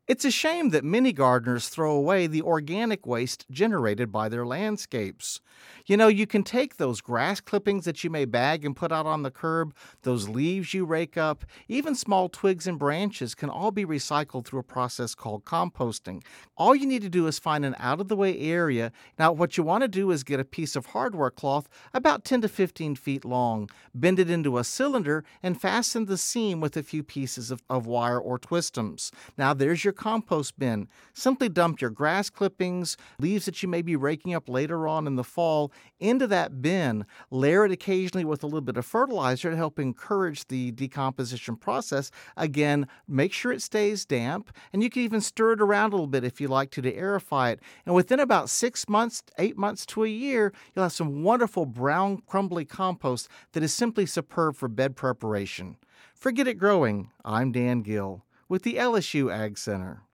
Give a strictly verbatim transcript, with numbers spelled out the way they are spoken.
It's a shame that many gardeners throw away the organic waste generated by their landscapes. You know, you can take those grass clippings that you may bag and put out on the curb, those leaves you rake up, even small twigs and branches can all be recycled through a process called composting. All you need to do is find an out of the way area. Now, what you want to do is get a piece of hardware cloth about ten to fifteen feet long, bend it into a cylinder, and fasten the seam with a few pieces of, of wire or twistums. Now, there's your compost bin. Simply dump your grass clippings, leaves that you may be raking up later on in the fall, into that bin. Layer it occasionally with a little bit of fertilizer to help encourage the decomposition process. Again, make sure it stays damp, and you can even stir it around a little bit if you like to to aerify it. And within about six months, eight months to a year, you'll have some wonderful brown, crumbly compost that is simply superb for bed preparation. For Get It Growing, I'm Dan Gill with the L S U Ag Center.